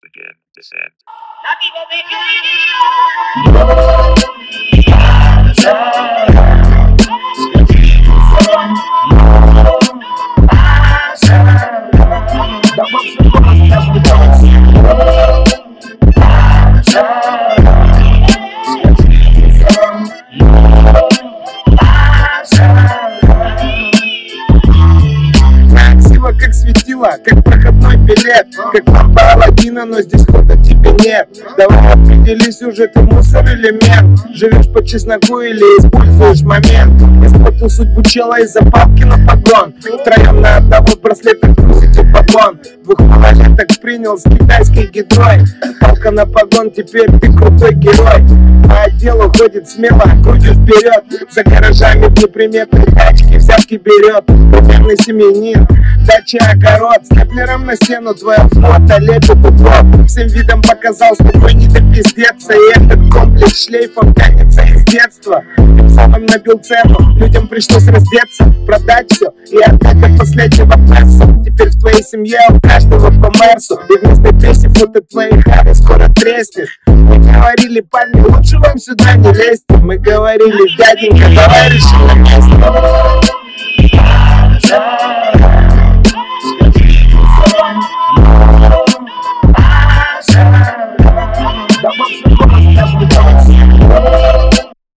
begin descent. Красиво, как светило, как проходной билет, как лампа Аладдина, но здесь хода тебе нет. Давай определись уже, ты мусор или мент. Живешь по чесноку или используешь момент. Испортил судьбу чела из-за папки на погон. Втроем на одного в браслетах грузите погон. Двух малолеток принял с китайской гидрой. Палка на погон, теперь ты крутой герой. По отделу ходит смело, крутит вперед. За гаражами в неприметной тачке взятки берет. Примерный семьянин, дача, огород. Степлером на стену твоя фото лепит углом. Всем видом показал, что твой не до пиздеца. И этот комплекс шлейфом тянется из детства. Тем самым набил цену, людям пришлось раздеться, продать все и отдать до последнего песо. Теперь в твоей семье у каждого по мерсу. И вместо песни фото твоей Хари скоро треснет. Мы говорили, парни, лучше вам сюда не лезть. Мы говорили, дяденька, давай решим на месте.